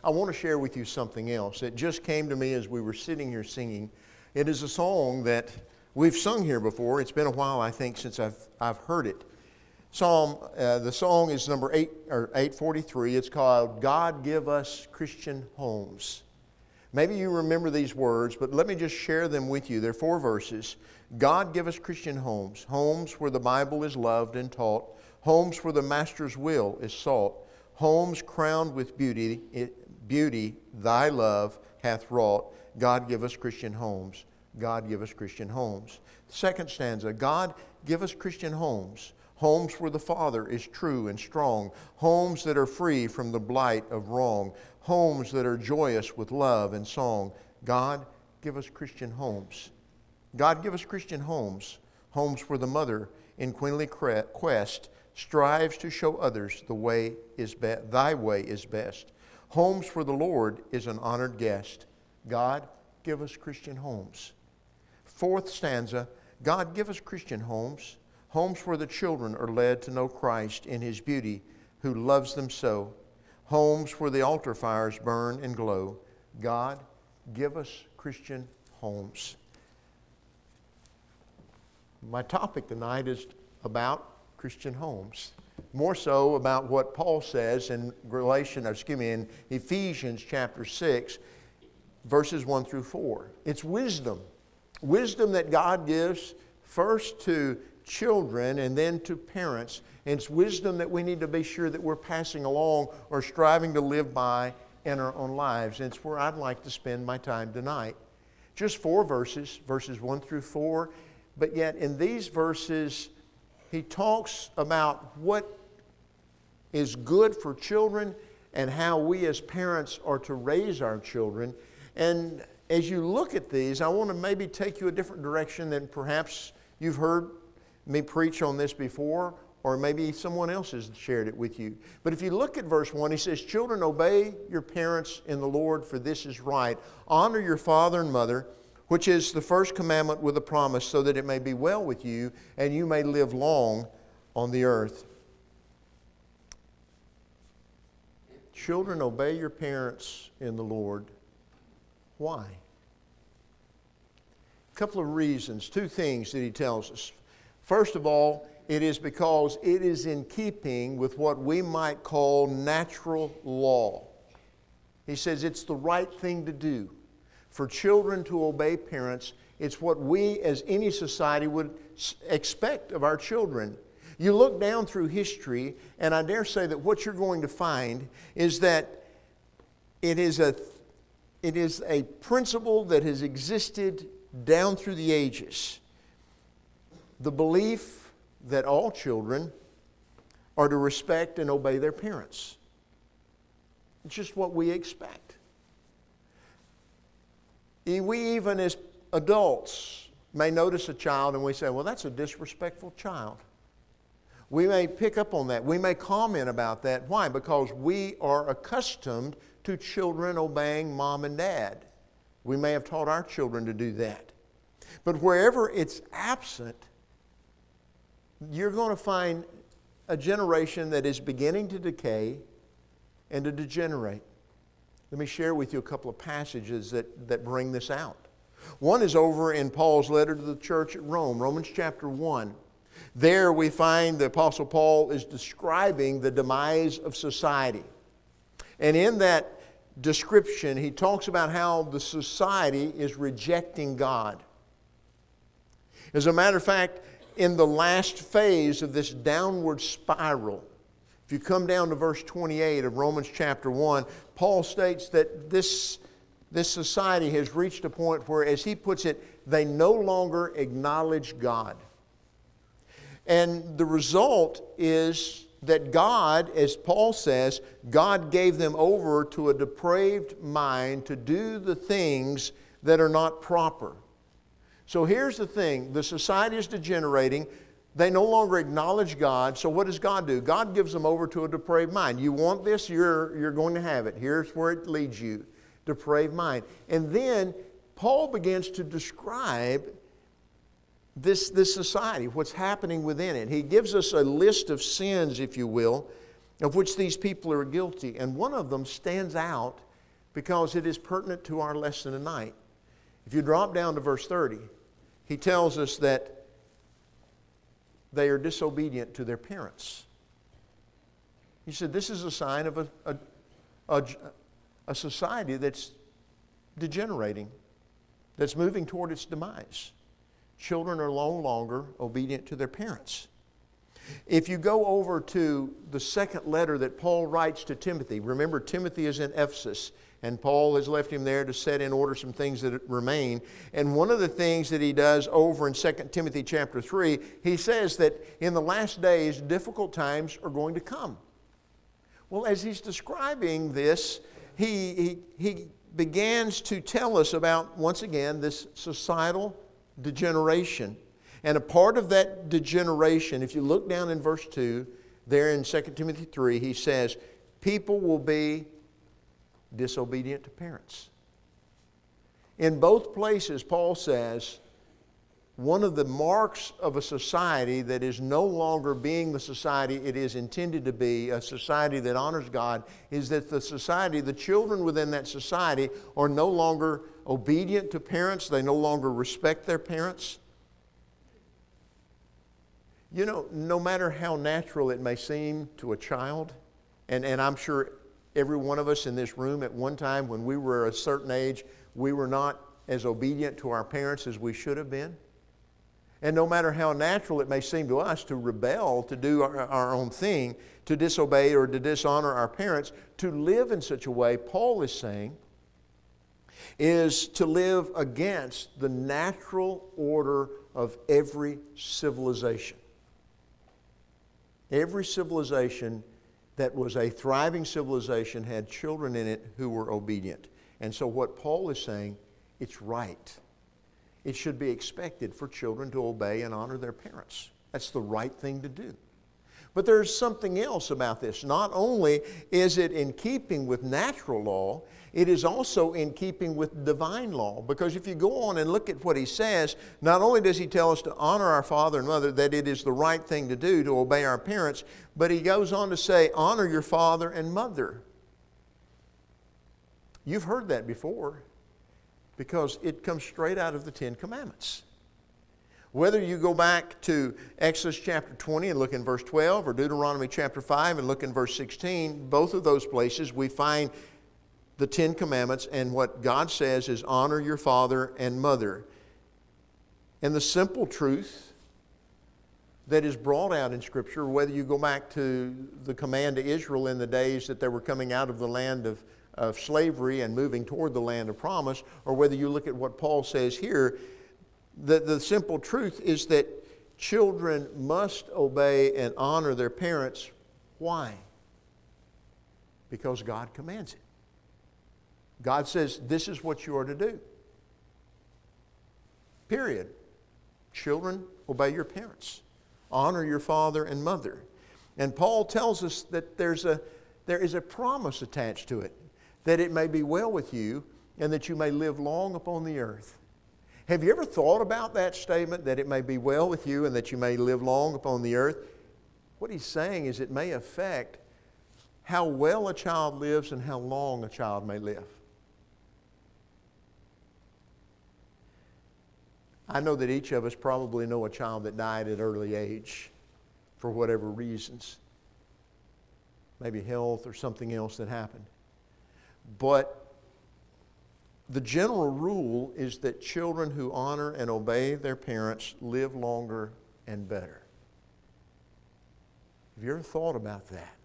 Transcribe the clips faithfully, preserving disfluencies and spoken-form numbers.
I want to share with you something else. It just came to me as we were sitting here singing. It is a song that we've sung here before. It's been a while, I think, since I've I've heard it. Psalm, uh, the song is number eight or eight forty-three. It's called "God Give Us Christian Homes." Maybe you remember these words, but let me just share them with you. They're four verses. God give us Christian homes, homes where the Bible is loved and taught, homes where the Master's will is sought, homes crowned with beauty, it, beauty Thy love hath wrought. God give us Christian homes. God give us Christian homes. Second stanza, God give us Christian homes. Homes where the Father is true and strong. Homes that are free from the blight of wrong. Homes that are joyous with love and song. God give us Christian homes. God give us Christian homes. Homes where the mother in queenly quest strives to show others the way is be- Thy way is best. Homes where the Lord is an honored guest. God, give us Christian homes. Fourth stanza, God, give us Christian homes, homes where the children are led to know Christ in His beauty, who loves them so, homes where the altar fires burn and glow. God, give us Christian homes. My topic tonight is about Christian homes. More so about what Paul says in Galatians, excuse me, in Ephesians chapter six, verses one through four. It's wisdom. Wisdom that God gives first to children and then to parents. And it's wisdom that we need to be sure that we're passing along or striving to live by in our own lives. And it's where I'd like to spend my time tonight. Just four verses, verses one through four. But yet in these verses, he talks about what is good for children and how we as parents are to raise our children. And as you look at these, I want to maybe take you a different direction than perhaps you've heard me preach on this before, or maybe someone else has shared it with you. But if you look at verse one, he says, "Children, obey your parents in the Lord, for this is right. Honor your father and mother, which is the first commandment with a promise, so that it may be well with you and you may live long on the earth." Children, obey your parents in the Lord. Why? A couple of reasons, two things that he tells us. First of all, it is because it is in keeping with what we might call natural law. He says it's the right thing to do. For children to obey parents, it's what we as any society would expect of our children. You look down through history, and I dare say that what you're going to find is that it is a It is a principle that has existed down through the ages. The belief that all children are to respect and obey their parents. It's just what we expect. We even as adults may notice a child and we say, well, that's a disrespectful child. We may pick up on that. We may comment about that. Why? Because we are accustomed to children obeying mom and dad. We may have taught our children to do that. But wherever it's absent, you're going to find a generation that is beginning to decay and to degenerate. Let me share with you a couple of passages that, that bring this out. One is over in Paul's letter to the church at Rome, Romans chapter one. There we find the Apostle Paul is describing the demise of society. And in that description, he talks about how the society is rejecting God. As a matter of fact, in the last phase of this downward spiral, if you come down to verse twenty-eight of Romans chapter one, Paul states that this, this society has reached a point where, as he puts it, they no longer acknowledge God. And the result is that God, as Paul says, God gave them over to a depraved mind to do the things that are not proper. So here's the thing. The society is degenerating. They no longer acknowledge God. So what does God do? God gives them over to a depraved mind. You want this, you're, you're going to have it. Here's where it leads you. Depraved mind. And then Paul begins to describe This, this society, what's happening within it. He gives us a list of sins, if you will, of which these people are guilty. And one of them stands out because it is pertinent to our lesson tonight. If you drop down to verse thirty, he tells us that they are disobedient to their parents. He said this is a sign of a, a, a, a society that's degenerating, that's moving toward its demise. Children are no longer obedient to their parents. If you go over to the second letter that Paul writes to Timothy, remember Timothy is in Ephesus, and Paul has left him there to set in order some things that remain. And one of the things that he does over in Second Timothy chapter three, he says that in the last days, difficult times are going to come. Well, as he's describing this, he, he, he begins to tell us about, once again, this societal degeneration. And a part of that degeneration, if you look down in verse two, there in Second Timothy three, he says, people will be disobedient to parents. In both places, Paul says, one of the marks of a society that is no longer being the society it is intended to be, a society that honors God, is that the society, the children within that society are no longer obedient to parents. They no longer respect their parents. You know, no matter how natural it may seem to a child, and, and I'm sure every one of us in this room at one time when we were a certain age, we were not as obedient to our parents as we should have been. And no matter how natural it may seem to us to rebel, to do our, our own thing, to disobey or to dishonor our parents, to live in such a way, Paul is saying, is to live against the natural order of every civilization. Every civilization that was a thriving civilization had children in it who were obedient. And so what Paul is saying, it's right. It should be expected for children to obey and honor their parents. That's the right thing to do. But there's something else about this. Not only is it in keeping with natural law, it is also in keeping with divine law. Because if you go on and look at what he says, not only does he tell us to honor our father and mother, that it is the right thing to do to obey our parents, but he goes on to say, honor your father and mother. You've heard that before, because it comes straight out of the Ten Commandments. Whether you go back to Exodus chapter twenty and look in verse twelve, or Deuteronomy chapter five and look in verse sixteen, both of those places we find the Ten Commandments, and what God says is honor your father and mother. And the simple truth that is brought out in Scripture, whether you go back to the command to Israel in the days that they were coming out of the land of of slavery and moving toward the land of promise, or whether you look at what Paul says here, the, the simple truth is that children must obey and honor their parents. Why? Because God commands it. God says this is what you are to do. Period. Children, obey your parents. Honor your father and mother. And Paul tells us that there's a, there is a promise attached to it, that it may be well with you and that you may live long upon the earth. Have you ever thought about that statement, that it may be well with you and that you may live long upon the earth? What he's saying is it may affect how well a child lives and how long a child may live. I know that each of us probably know a child that died at early age for whatever reasons. Maybe health or something else that happened. But the general rule is that children who honor and obey their parents live longer and better. Have you ever thought about that?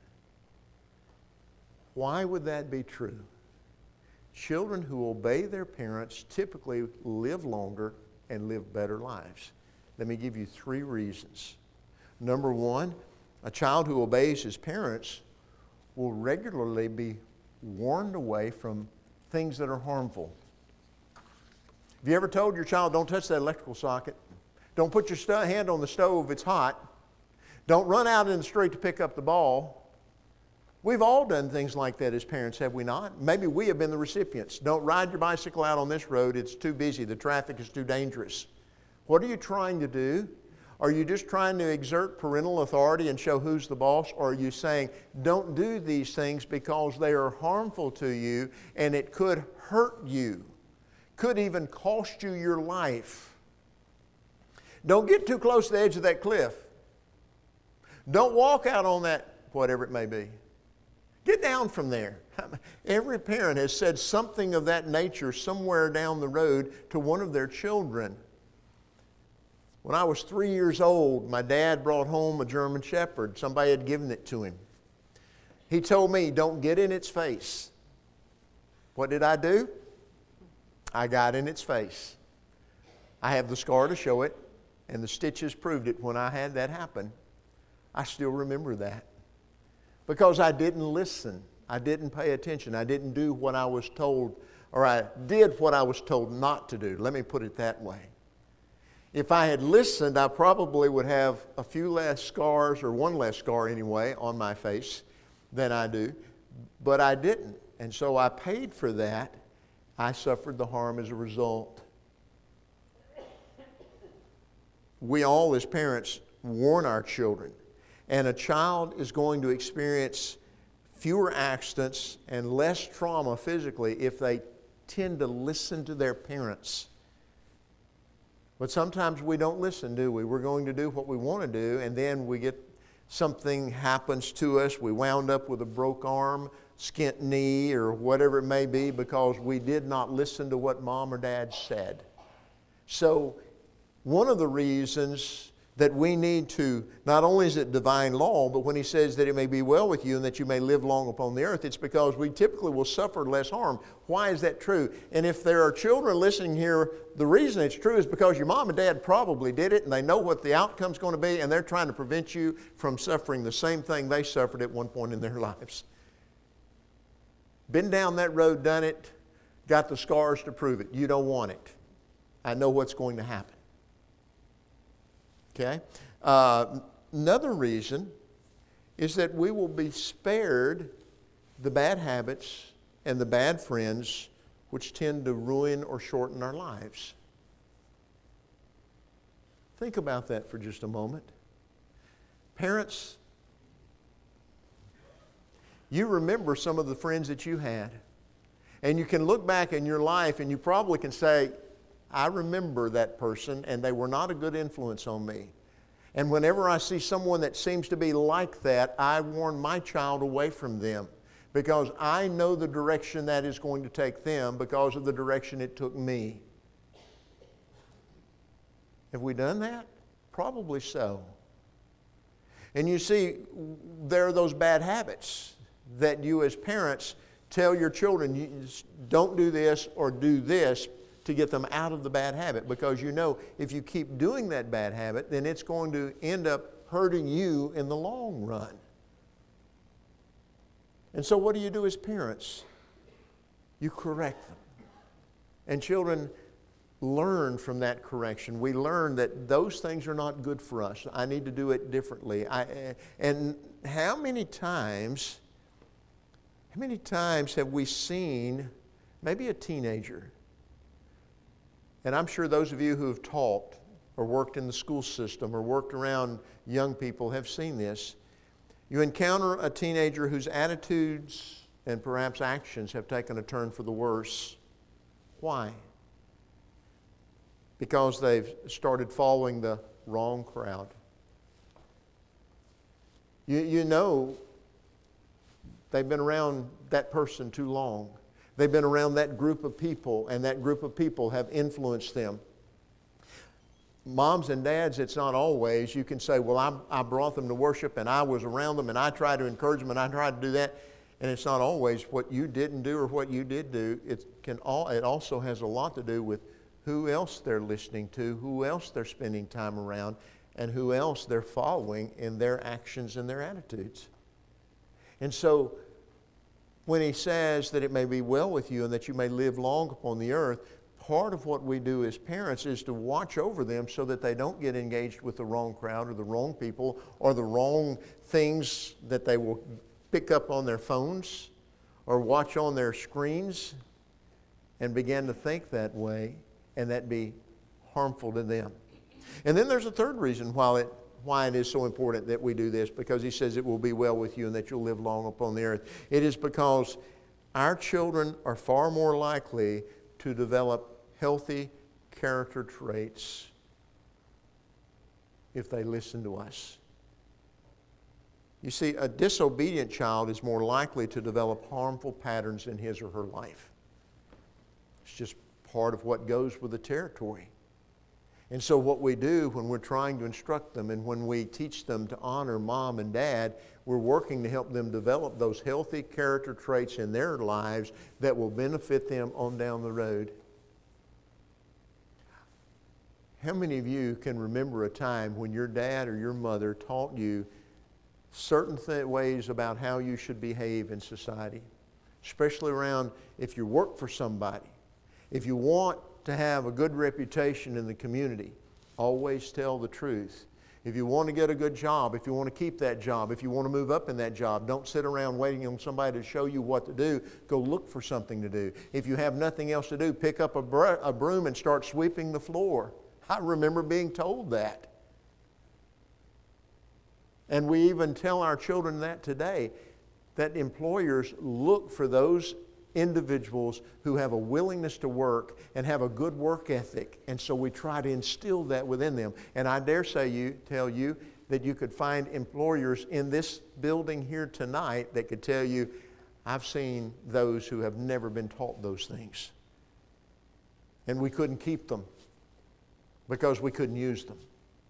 Why would that be true? Children who obey their parents typically live longer and live better lives. Let me give you three reasons. Number one, a child who obeys his parents will regularly be warned away from things that are harmful. Have you ever told your child, don't touch that electrical socket? Don't put your st- hand on the stove, it's hot. Don't run out in the street to pick up the ball. We've all done things like that as parents, have we not? Maybe we have been the recipients. Don't ride your bicycle out on this road, it's too busy, the traffic is too dangerous. What are you trying to do? Are you just trying to exert parental authority and show who's the boss? Or are you saying, don't do these things because they are harmful to you and it could hurt you, could even cost you your life? Don't get too close to the edge of that cliff. Don't walk out on that, whatever it may be. Get down from there. Every parent has said something of that nature somewhere down the road to one of their children. When I was three years old, my dad brought home a German Shepherd. Somebody had given it to him. He told me, don't get in its face. What did I do? I got in its face. I have the scar to show it, and the stitches proved it when I had that happen. I still remember that. Because I didn't listen. I didn't pay attention. I didn't do what I was told, or I did what I was told not to do. Let me put it that way. If I had listened, I probably would have a few less scars, or one less scar anyway, on my face than I do. But I didn't. And so I paid for that. I suffered the harm as a result. We all, as parents, warn our children. And a child is going to experience fewer accidents and less trauma physically if they tend to listen to their parents. But sometimes we don't listen, do we? We're going to do what we want to do, and then we get something happens to us. We wound up with a broke arm, skint knee, or whatever it may be because we did not listen to what mom or dad said. So one of the reasons that we need to, not only is it divine law, but when he says that it may be well with you and that you may live long upon the earth, it's because we typically will suffer less harm. Why is that true? And if there are children listening here, the reason it's true is because your mom and dad probably did it and they know what the outcome's going to be and they're trying to prevent you from suffering the same thing they suffered at one point in their lives. Been down that road, done it, got the scars to prove it. You don't want it. I know what's going to happen. Okay? Uh, another reason is that we will be spared the bad habits and the bad friends which tend to ruin or shorten our lives. Think about that for just a moment. Parents, you remember some of the friends that you had. And you can look back in your life and you probably can say, I remember that person and they were not a good influence on me. And whenever I see someone that seems to be like that, I warn my child away from them because I know the direction that is going to take them because of the direction it took me. Have we done that? Probably so. And you see, there are those bad habits that you as parents tell your children, you don't do this or do this to get them out of the bad habit because you know if you keep doing that bad habit, then it's going to end up hurting you in the long run. And so what do you do as parents? You correct them. And children learn from that correction. We learn that those things are not good for us. I need to do it differently. I, and how many times, how many times have we seen maybe a teenager? And I'm sure those of you who have taught or worked in the school system or worked around young people have seen this. You encounter a teenager whose attitudes and perhaps actions have taken a turn for the worse. Why? Because they've started following the wrong crowd. You, you know they've been around that person too long. They've been around that group of people, and that group of people have influenced them. Moms and dads, it's not always. You can say, well, I, I brought them to worship, and I was around them, and I tried to encourage them, and I tried to do that. And it's not always what you didn't do or what you did do. It, can all, it also has a lot to do with who else they're listening to, who else they're spending time around, and who else they're following in their actions and their attitudes. And so, when he says that it may be well with you and that you may live long upon the earth, part of what we do as parents is to watch over them so that they don't get engaged with the wrong crowd or the wrong people or the wrong things that they will pick up on their phones or watch on their screens and begin to think that way and that be harmful to them. And then there's a third reason why it, why it is so important that we do this, because he says it will be well with you and that you'll live long upon the earth. It is because our children are far more likely to develop healthy character traits if they listen to us. You see, a disobedient child is more likely to develop harmful patterns in his or her life. It's just part of what goes with the territory. And so what we do when we're trying to instruct them and when we teach them to honor mom and dad, we're working to help them develop those healthy character traits in their lives that will benefit them on down the road. How many of you can remember a time when your dad or your mother taught you certain th- ways about how you should behave in society, especially around if you work for somebody, if you want to have a good reputation in the community, always tell the truth. If you want to get a good job, if you want to keep that job, if you want to move up in that job, don't sit around waiting on somebody to show you what to do. Go look for something to do. If you have nothing else to do, pick up a, br- a broom and start sweeping the floor. I remember being told that. And we even tell our children that today, that employers look for those individuals who have a willingness to work and have a good work ethic. And so we try to instill that within them. And I dare say you, tell you that you could find employers in this building here tonight that could tell you, I've seen those who have never been taught those things. And we couldn't keep them because we couldn't use them.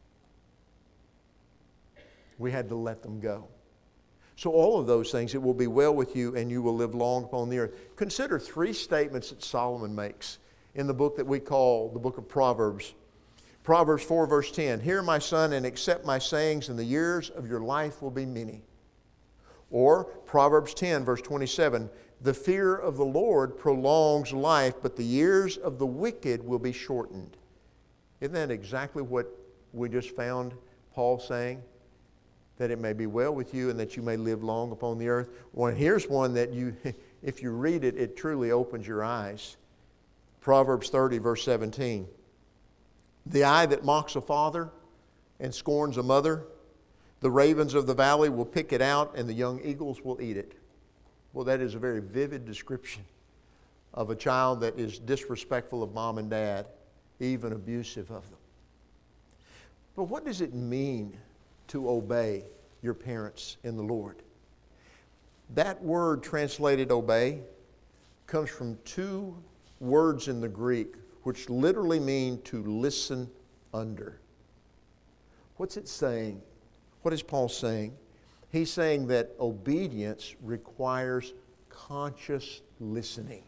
We had to let them go. So all of those things, it will be well with you and you will live long upon the earth. Consider three statements that Solomon makes in the book that we call the book of Proverbs. Proverbs four verse ten, hear my son and accept my sayings, and the years of your life will be many. Or Proverbs ten verse twenty-seven, the fear of the Lord prolongs life, but the years of the wicked will be shortened. Isn't that exactly what we just found Paul saying? That it may be well with you and that you may live long upon the earth. Well, here's one that you, if you read it, it truly opens your eyes. Proverbs thirty, verse seventeen. The eye that mocks a father and scorns a mother, the ravens of the valley will pick it out and the young eagles will eat it. Well, that is a very vivid description of a child that is disrespectful of mom and dad, even abusive of them. But what does it mean to obey your parents in the Lord? That word translated obey comes from two words in the Greek which literally mean to listen under. What's it saying? What is Paul saying? He's saying that obedience requires conscious listening.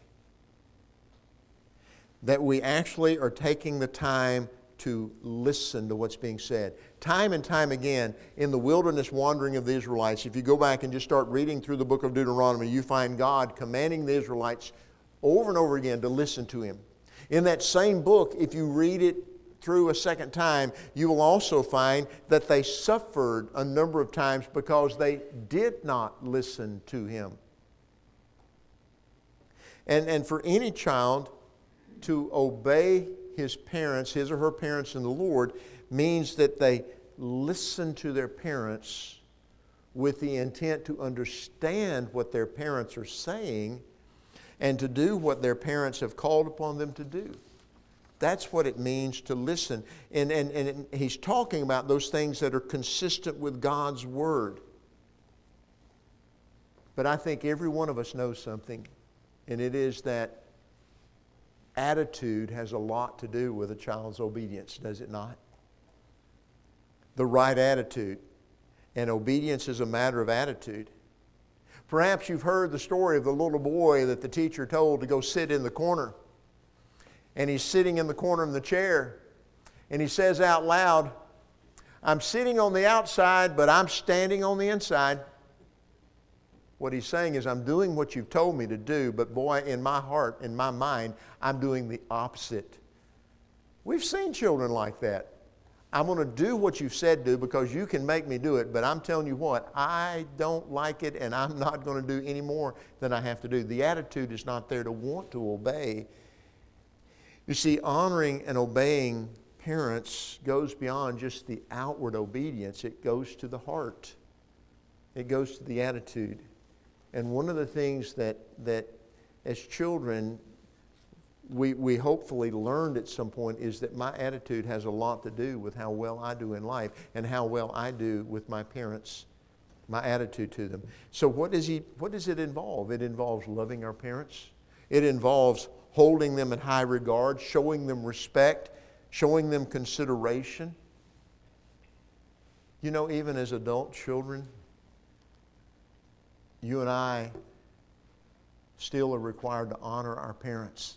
That we actually are taking the time to listen to what's being said. Time and time again, in the wilderness wandering of the Israelites, if you go back and just start reading through the book of Deuteronomy, you find God commanding the Israelites over and over again to listen to Him. In that same book, if you read it through a second time, you will also find that they suffered a number of times because they did not listen to Him. And, and for any child to obey his parents, his or her parents in the Lord, means that they listen to their parents with the intent to understand what their parents are saying and to do what their parents have called upon them to do. That's what it means to listen. And, and, and he's talking about those things that are consistent with God's Word. But I think every one of us knows something, and it is that attitude has a lot to do with a child's obedience, does it not? The right attitude. And obedience is a matter of attitude. Perhaps you've heard the story of the little boy that the teacher told to go sit in the corner. And he's sitting in the corner of the chair. And he says out loud, I'm sitting on the outside, but I'm standing on the inside. What he's saying is, I'm doing what you've told me to do, but boy, in my heart, in my mind, I'm doing the opposite. We've seen children like that. I'm going to do what you've said do because you can make me do it, but I'm telling you what, I don't like it and I'm not going to do any more than I have to do. The attitude is not there to want to obey. You see, honoring and obeying parents goes beyond just the outward obedience. It goes to the heart. It goes to the attitude. And one of the things that, that as children, we, we hopefully learned at some point is that my attitude has a lot to do with how well I do in life and how well I do with my parents, my attitude to them. So what does he, what does it involve? It involves loving our parents. It involves holding them in high regard, showing them respect, showing them consideration. You know, even as adult children, you and I still are required to honor our parents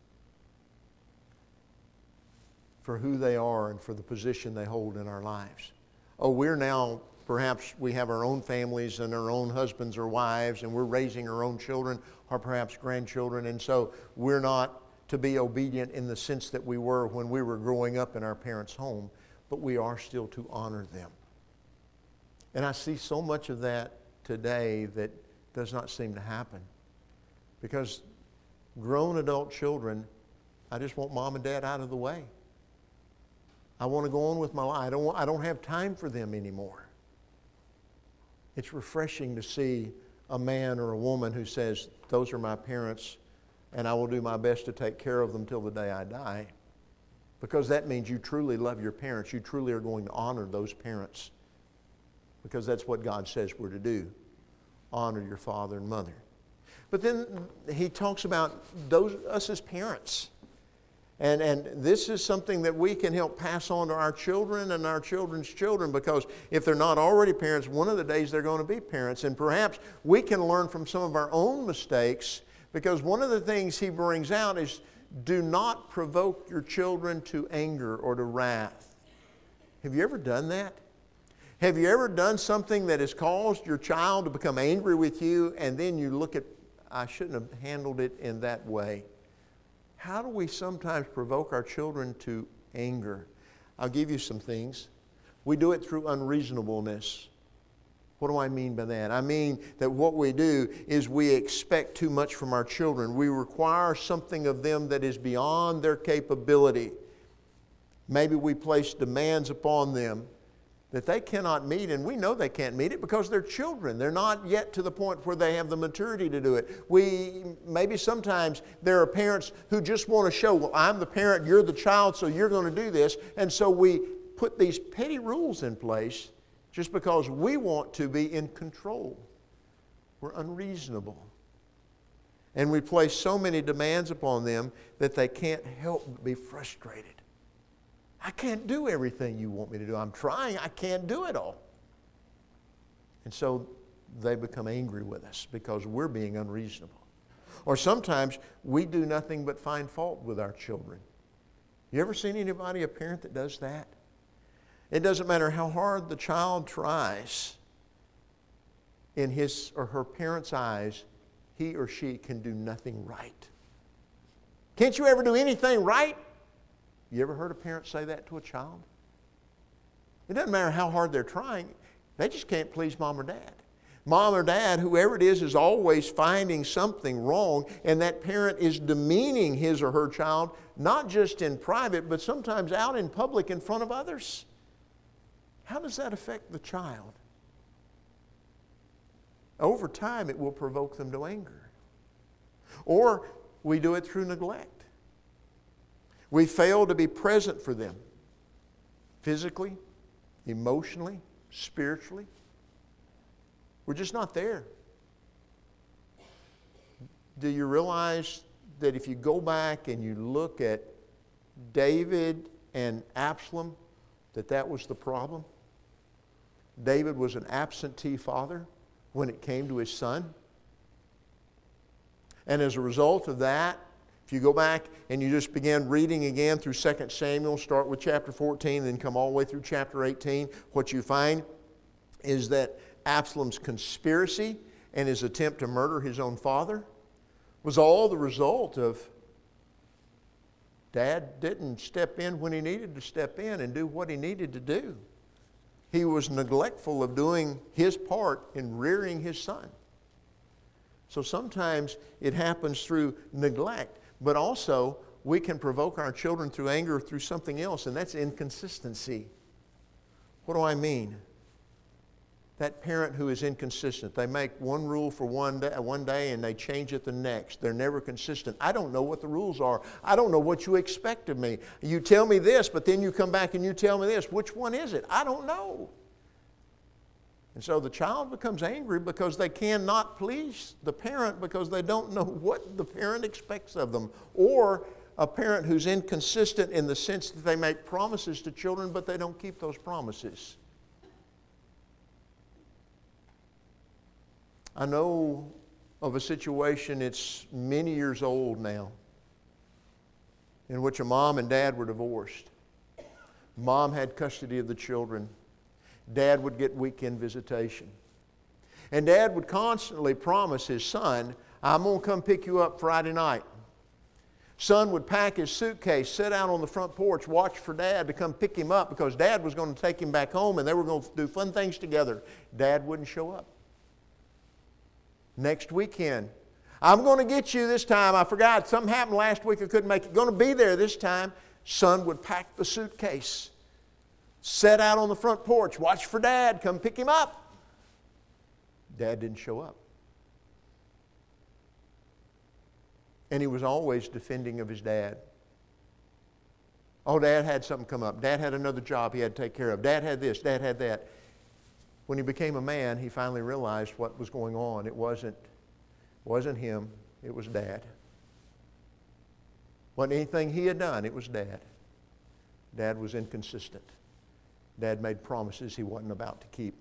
for who they are and for the position they hold in our lives. Oh, we're now, perhaps we have our own families and our own husbands or wives, and we're raising our own children or perhaps grandchildren, and so we're not to be obedient in the sense that we were when we were growing up in our parents' home, but we are still to honor them. And I see so much of that today that does not seem to happen. Because grown adult children, I just want mom and dad out of the way. I want to go on with my life. I don't, want, I don't have time for them anymore. It's refreshing to see a man or a woman who says, those are my parents, and I will do my best to take care of them till the day I die. Because that means you truly love your parents. You truly are going to honor those parents. Because that's what God says we're to do. Honor your father and mother. But then he talks about those us as parents. And, and this is something that we can help pass on to our children and our children's children, because if they're not already parents, one of the days they're going to be parents. And perhaps we can learn from some of our own mistakes, because one of the things he brings out is do not provoke your children to anger or to wrath. Have you ever done that? Have you ever done something that has caused your child to become angry with you, and then you look at, I shouldn't have handled it in that way? How do we sometimes provoke our children to anger? I'll give you some things. We do it through unreasonableness. What do I mean by that? I mean that what we do is we expect too much from our children. We require something of them that is beyond their capability. Maybe we place demands upon them that they cannot meet, and we know they can't meet it because they're children. They're not yet to the point where they have the maturity to do it. We, maybe sometimes there are parents who just want to show, well, I'm the parent, you're the child, so you're going to do this. And so we put these petty rules in place just because we want to be in control. We're unreasonable. And we place so many demands upon them that they can't help but be frustrated. I can't do everything you want me to do. I'm trying. I can't do it all. And so they become angry with us because we're being unreasonable. Or sometimes we do nothing but find fault with our children. You ever seen anybody, a parent that does that? It doesn't matter how hard the child tries. In his or her parents' eyes, he or she can do nothing right. Can't you ever do anything right? You ever heard a parent say that to a child? It doesn't matter how hard they're trying. They just can't please mom or dad. Mom or dad, whoever it is, is always finding something wrong, and that parent is demeaning his or her child, not just in private, but sometimes out in public in front of others. How does that affect the child? Over time, it will provoke them to anger. Or we do it through neglect. We fail to be present for them physically, emotionally, spiritually. We're just not there. Do you realize that if you go back and you look at David and Absalom, that that was the problem? David was an absentee father when it came to his son. And as a result of that, if you go back and you just begin reading again through Second Samuel, start with chapter fourteen, then come all the way through chapter eighteen, what you find is that Absalom's conspiracy and his attempt to murder his own father was all the result of Dad didn't step in when he needed to step in and do what he needed to do. He was neglectful of doing his part in rearing his son. So sometimes it happens through neglect. But also, we can provoke our children through anger or through something else, and that's inconsistency. What do I mean? That parent who is inconsistent. They make one rule for one day, one day and they change it the next. They're never consistent. I don't know what the rules are. I don't know what you expect of me. You tell me this, but then you come back and you tell me this. Which one is it? I don't know. And so the child becomes angry because they cannot please the parent because they don't know what the parent expects of them. Or a parent who's inconsistent in the sense that they make promises to children, but they don't keep those promises. I know of a situation, it's many years old now, in which a mom and dad were divorced. Mom had custody of the children. Dad would get weekend visitation. And Dad would constantly promise his son, I'm going to come pick you up Friday night. Son would pack his suitcase, sit out on the front porch, watch for Dad to come pick him up because Dad was going to take him back home and they were going to do fun things together. Dad wouldn't show up. Next weekend, I'm going to get you this time. I forgot. Something happened last week. I couldn't make it. Going to be there this time. Son would pack the suitcase, sit out on the front porch, watch for Dad, come pick him up. Dad didn't show up. And he was always defending of his dad. Oh, Dad had something come up. Dad had another job he had to take care of. Dad had this. Dad had that. When he became a man, he finally realized what was going on. It wasn't, wasn't him, it was Dad. Wasn't anything he had done, it was Dad. Dad was inconsistent. Dad made promises he wasn't about to keep.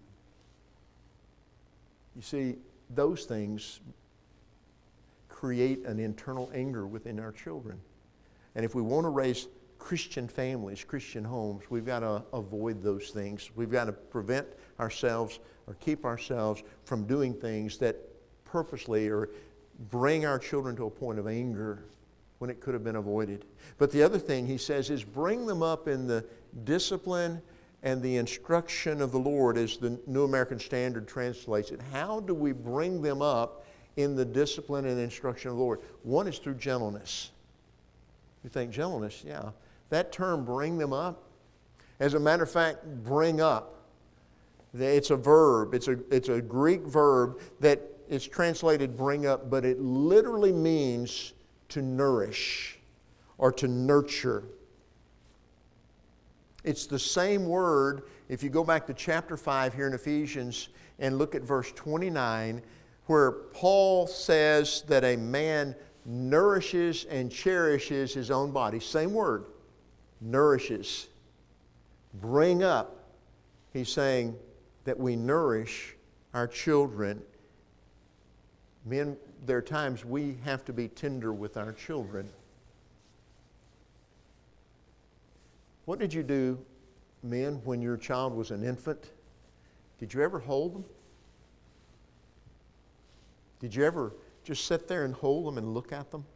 You see, those things create an internal anger within our children. And if we want to raise Christian families, Christian homes, we've got to avoid those things. We've got to prevent ourselves or keep ourselves from doing things that purposely or bring our children to a point of anger when it could have been avoided. But the other thing he says is bring them up in the discipline and the instruction of the Lord, as the New American Standard translates it. How do we bring them up in the discipline and instruction of the Lord? One is through gentleness. You think gentleness, yeah. That term, bring them up, as a matter of fact, bring up, it's a verb. It's a, it's a Greek verb that is translated bring up, but it literally means to nourish or to nurture. It's the same word, if you go back to chapter five here in Ephesians and look at verse twenty-nine, where Paul says that a man nourishes and cherishes his own body. Same word, nourishes. Bring up. He's saying that we nourish our children. Men, there are times we have to be tender with our children. What did you do, men, when your child was an infant? Did you ever hold them? Did you ever just sit there and hold them and look at them?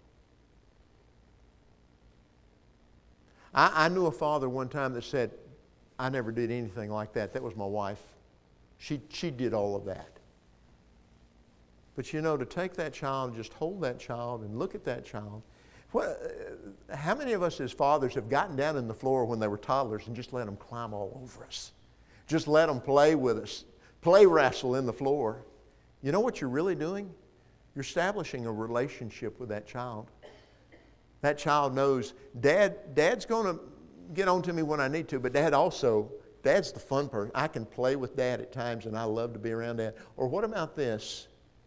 I, I knew a father one time that said, I never did anything like that. That was my wife. She, she did all of that. But you know, to take that child and just hold that child and look at that child, what, how many of us as fathers have gotten down in the floor when they were toddlers and just let them climb all over us? Just let them play with us, play wrestle in the floor. You know what you're really doing? You're establishing a relationship with that child. That child knows, Dad, Dad's going to get on to me when I need to, but Dad also, Dad's the fun person. I can play with Dad at times and I love to be around Dad. Or what about this?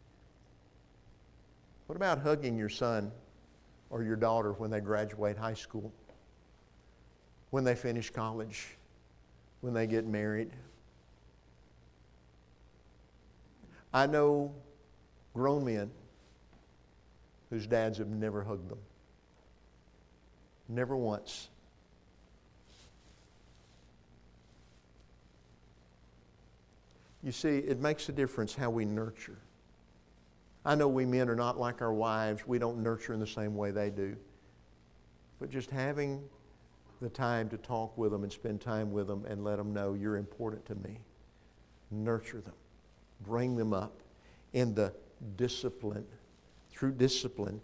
What about hugging your son or your daughter when they graduate high school, when they finish college, when they get married? I know grown men whose dads have never hugged them. Never once. You see, it makes a difference how we nurture. I know we men are not like our wives. We don't nurture in the same way they do. But just having the time to talk with them and spend time with them and let them know you're important to me. Nurture them. Bring them up in the discipline, through discipline.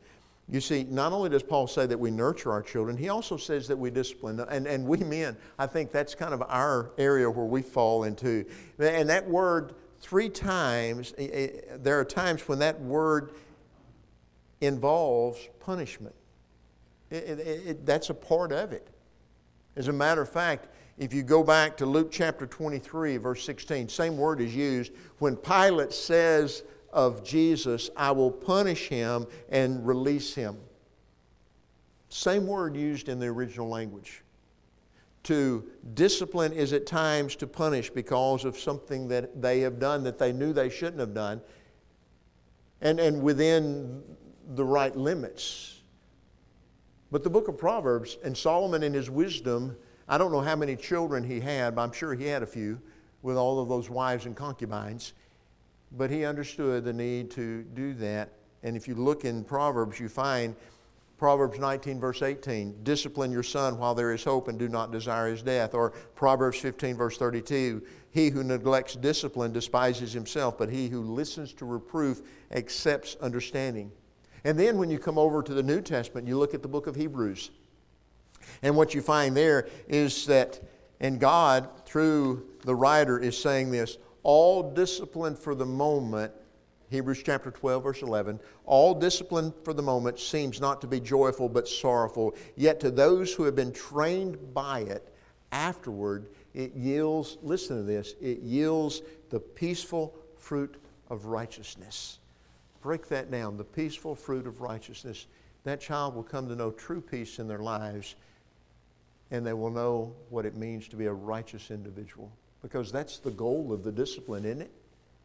You see, not only does Paul say that we nurture our children, he also says that we discipline. And, and we men, I think that's kind of our area where we fall into. And that word, three times, there are times when that word involves punishment. It, it, it, that's a part of it. As a matter of fact, if you go back to Luke chapter twenty-three, verse sixteen, same word is used when Pilate says of Jesus, I will punish him and release him. Same word used in the original language. To discipline is at times to punish because of something that they have done that they knew they shouldn't have done, and, and within the right limits. But the book of Proverbs, and Solomon in his wisdom, I don't know how many children he had, but I'm sure he had a few with all of those wives and concubines. But he understood the need to do that. And if you look in Proverbs, you find Proverbs nineteen, verse eighteen, discipline your son while there is hope and do not desire his death. Or Proverbs fifteen, verse thirty-two, he who neglects discipline despises himself, but he who listens to reproof accepts understanding. And then when you come over to the New Testament, you look at the book of Hebrews. And what you find there is that, and God, through the writer, is saying this, all discipline for the moment, Hebrews chapter twelve, verse eleven, all discipline for the moment seems not to be joyful but sorrowful, yet to those who have been trained by it, afterward it yields, listen to this, it yields the peaceful fruit of righteousness. Break that down, the peaceful fruit of righteousness. That child will come to know true peace in their lives, and they will know what it means to be a righteous individual. Because that's the goal of the discipline, isn't it?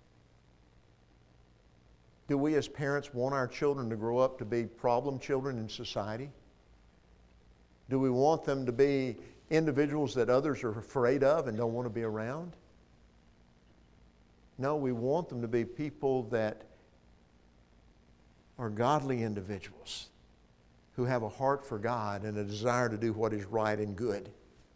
Do we as parents want our children to grow up to be problem children in society? Do we want them to be individuals that others are afraid of and don't want to be around? No, we want them to be people that are godly individuals who have a heart for God and a desire to do what is right and good.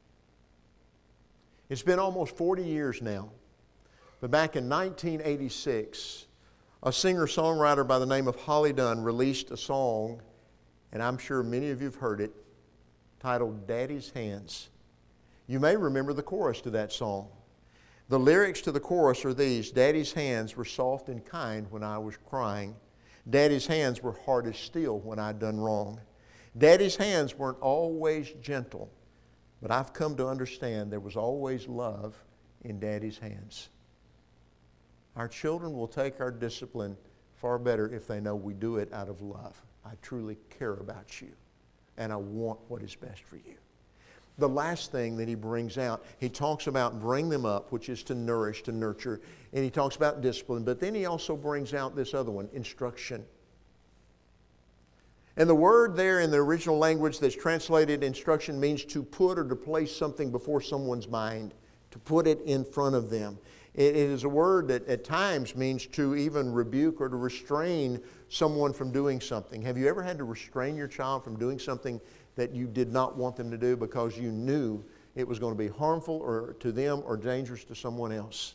It's been almost forty years now, but back in nineteen eighty-six, a singer-songwriter by the name of Holly Dunn released a song, and I'm sure many of you have heard it, titled Daddy's Hands. You may remember the chorus to that song. The lyrics to the chorus are these: Daddy's hands were soft and kind when I was crying. Daddy's hands were hard as steel when I'd done wrong. Daddy's hands weren't always gentle, but I've come to understand there was always love in Daddy's hands. Our children will take our discipline far better if they know we do it out of love. I truly care about you, and I want what is best for you. The last thing that he brings out, he talks about bring them up, which is to nourish, to nurture, and he talks about discipline, but then he also brings out this other one, instruction. And the word there in the original language that's translated instruction means to put or to place something before someone's mind, to put it in front of them. It is a word that at times means to even rebuke or to restrain someone from doing something. Have you ever had to restrain your child from doing something that you did not want them to do because you knew it was going to be harmful or to them or dangerous to someone else?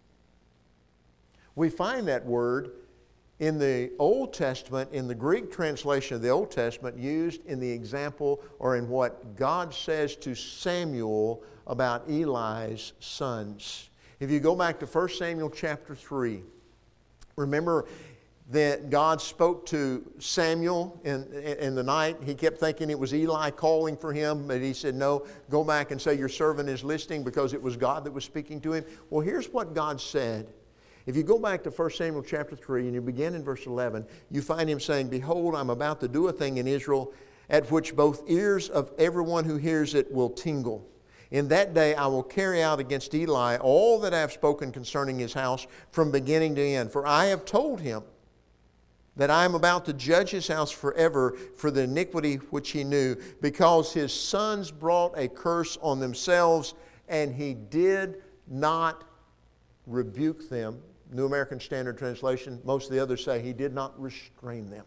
We find that word in the Old Testament, in the Greek translation of the Old Testament, used in the example or in what God says to Samuel about Eli's sons. If you go back to First Samuel chapter three, remember that God spoke to Samuel in, in the night. He kept thinking it was Eli calling for him, but he said, no, go back and say your servant is listening, because it was God that was speaking to him. Well, here's what God said. If you go back to First Samuel chapter three and you begin in verse eleven, you find him saying, behold, I'm about to do a thing in Israel at which both ears of everyone who hears it will tingle. In that day I will carry out against Eli all that I have spoken concerning his house from beginning to end. For I have told him that I am about to judge his house forever for the iniquity which he knew, because his sons brought a curse on themselves, and he did not rebuke them. New American Standard Translation, most of the others say he did not restrain them.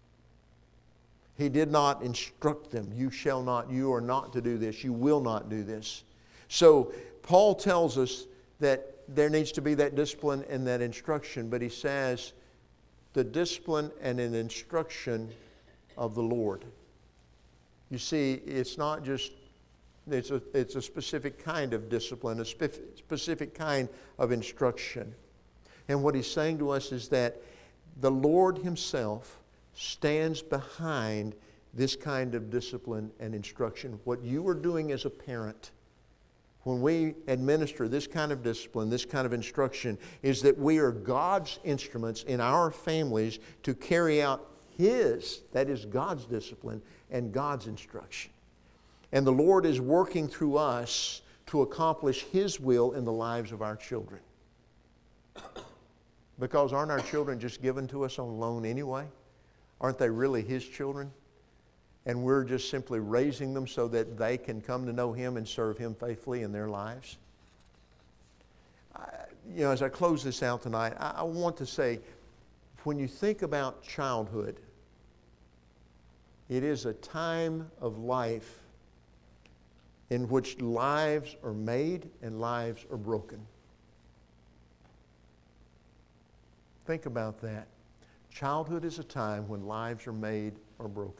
He did not instruct them. You shall not, you are not to do this. You will not do this. So Paul tells us that there needs to be that discipline and that instruction, but he says the discipline and an instruction of the Lord. You see, it's not just, it's a, it's a specific kind of discipline, a spe- specific kind of instruction. And what he's saying to us is that the Lord himself stands behind this kind of discipline and instruction. What you are doing as a parent, when we administer this kind of discipline, this kind of instruction, is that we are God's instruments in our families to carry out His, that is God's discipline and God's instruction. And the Lord is working through us to accomplish His will in the lives of our children. Because aren't our children just given to us on loan anyway? Aren't they really His children? And we're just simply raising them so that they can come to know Him and serve Him faithfully in their lives. I, you know, as I close this out tonight, I, I want to say, when you think about childhood, it is a time of life in which lives are made and lives are broken. Think about that. Childhood is a time when lives are made or broken.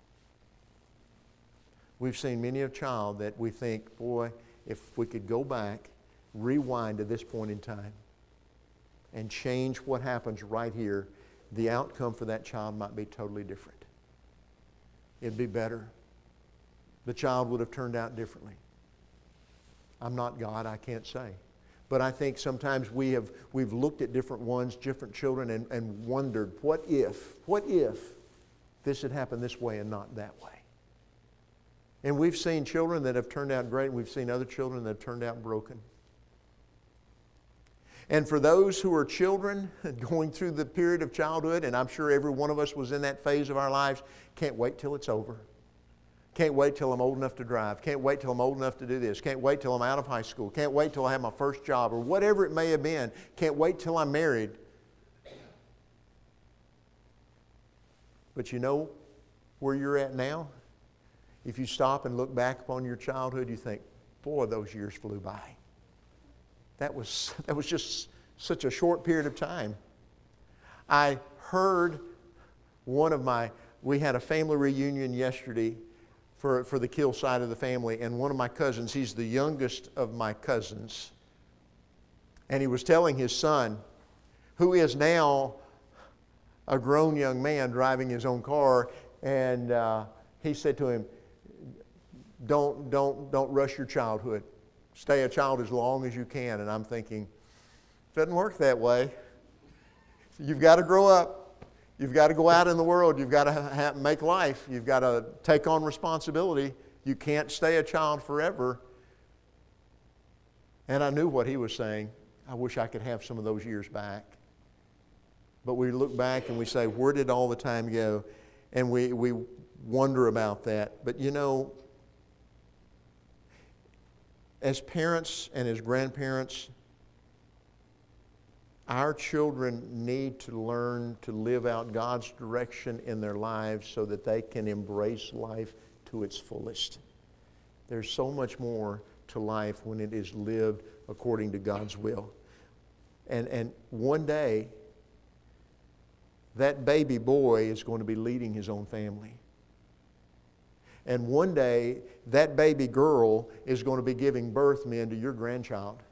We've seen many a child that we think, boy, if we could go back, rewind to this point in time, and change what happens right here, the outcome for that child might be totally different. It'd be better. The child would have turned out differently. I'm not God, I can't say. But I think sometimes we have, we've looked at different ones, different children, and, and wondered, what if, what if this had happened this way and not that way? And we've seen children that have turned out great, and we've seen other children that have turned out broken. And for those who are children going through the period of childhood, and I'm sure every one of us was in that phase of our lives, can't wait till it's over. Can't wait till I'm old enough to drive. Can't wait till I'm old enough to do this. Can't wait till I'm out of high school. Can't wait till I have my first job, or whatever it may have been. Can't wait till I'm married. But you know where you're at now? If you stop and look back upon your childhood, you think, boy, those years flew by. That was, that was just such a short period of time. I heard one of my, we had a family reunion yesterday for, for the Kill side of the family, and one of my cousins, he's the youngest of my cousins, and he was telling his son, who is now a grown young man driving his own car, and uh, he said to him, don't, don't, don't rush your childhood. Stay a child as long as you can. And I'm thinking, it doesn't work that way. You've got to grow up. You've got to go out in the world. You've got to ha- ha- make life. You've got to take on responsibility. You can't stay a child forever. And I knew what he was saying. I wish I could have some of those years back. But we look back and we say, where did all the time go? And we, we wonder about that. But you know, as parents and as grandparents, our children need to learn to live out God's direction in their lives so that they can embrace life to its fullest. There's so much more to life when it is lived according to God's will. And, and one day, that baby boy is going to be leading his own family. And one day, that baby girl is going to be giving birth, men, to your grandchild.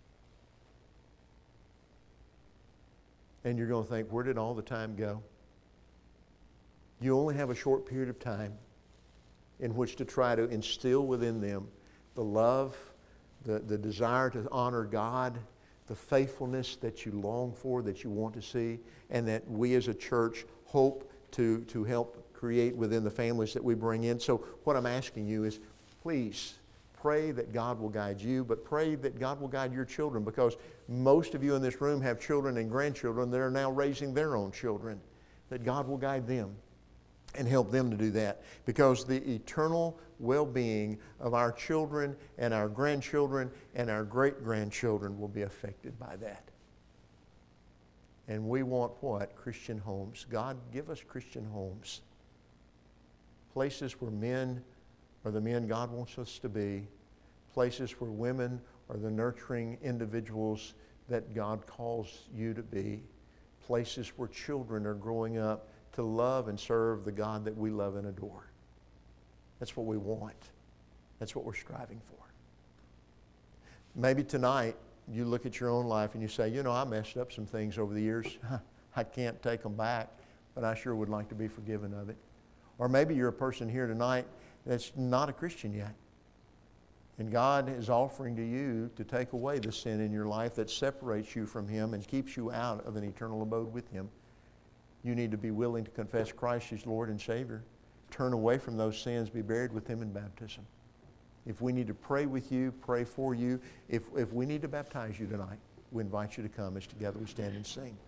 And you're going to think, where did all the time go? You only have a short period of time in which to try to instill within them the love, the, the desire to honor God, the faithfulness that you long for, that you want to see, and that we as a church hope to, to help create within the families that we bring in. So what I'm asking you is, please pray that God will guide you, but pray that God will guide your children, because most of you in this room have children and grandchildren that are now raising their own children, that God will guide them and help them to do that, because the eternal well-being of our children and our grandchildren and our great-grandchildren will be affected by that. And we want what? Christian homes. God, give us Christian homes. Places where men are the men God wants us to be. Places where women are the nurturing individuals that God calls you to be. Places where children are growing up to love and serve the God that we love and adore. That's what we want. That's what we're striving for. Maybe tonight you look at your own life and you say, you know, I messed up some things over the years. I can't take them back, but I sure would like to be forgiven of it. Or maybe you're a person here tonight that's not a Christian yet. And God is offering to you to take away the sin in your life that separates you from Him and keeps you out of an eternal abode with Him. You need to be willing to confess Christ as Lord and Savior. Turn away from those sins, be buried with Him in baptism. If we need to pray with you, pray for you. If, if we need to baptize you tonight, we invite you to come as together we stand and sing.